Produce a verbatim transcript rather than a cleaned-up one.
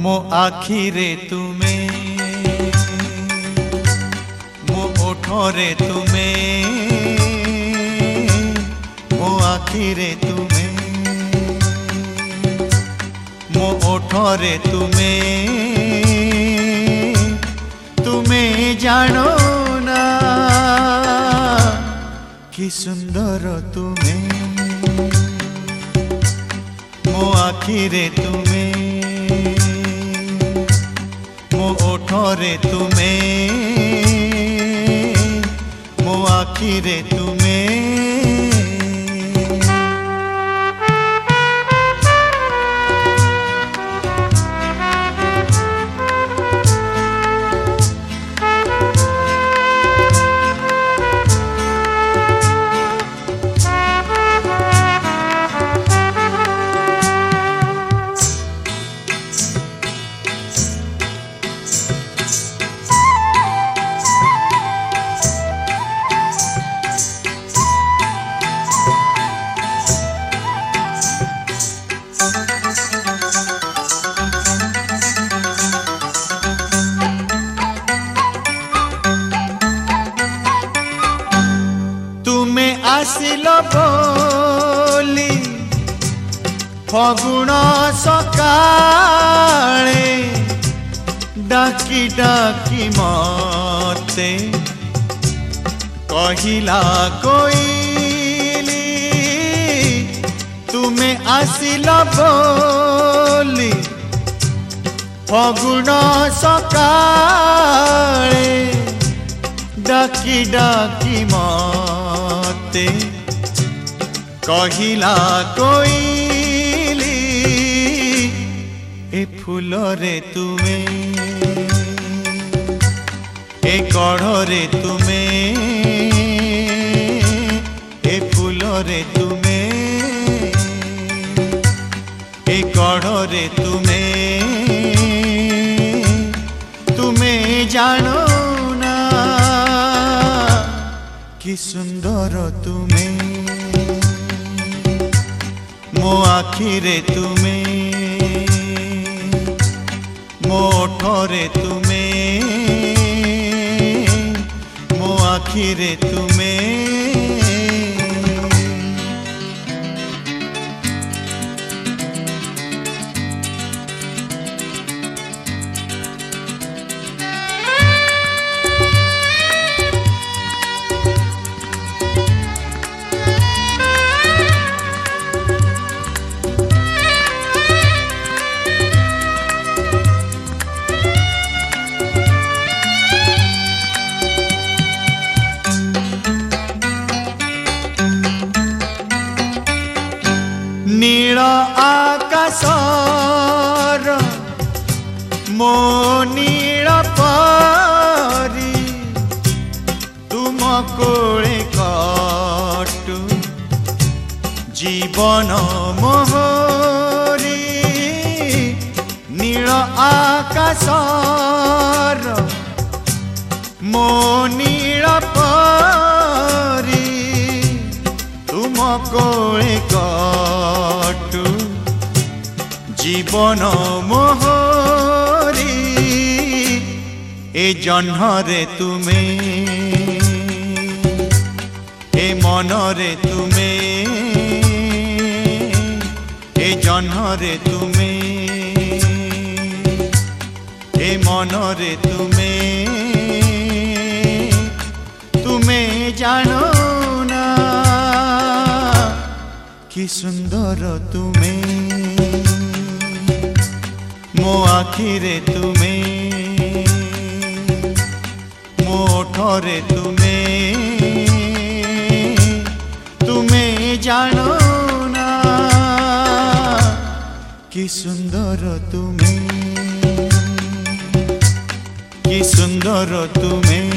मो आखिरे तुमे मो ओठरे तुमे मो आखिरे तुमे मो ओठरे तुमे तुमे जानो ना कि सुंदर तुमे मो आखिरे तुमे मो ओठरे तुमे मो आखिरे तुमे आसिल बोली फगुण सकाळे डाकी डाकी मते कहिला कोइली तुमे आसिल बोली फगुण सकाळे डाकी डाकी मते कहिला कोइली ए फूल रे तुमे ए कढ़ रे तुमे ए फूल रे तुमे ए कढ़ रे तुमे तुमे जानो ना कि सुंदर तुमे मो आखिरे तुमे मो ओठरे तुमे मो आखिरे तुमे नील आकाशर मो नील परी तुम कोले कटु जीवन मोहरी नील आकाशर मो नील परी तुम कोले कटु जीवन मोहरी ए जन्हरे तुमे ए मनरे तुमे ए जन्हरे तुमे ए मनरे तुमे तुमे जानो ना कि सुंदर तुमे मो आखिरे तुमे मो ओठरे तुमे तुमे जानो ना कि सुंदर तुमे कि सुंदर तुमे।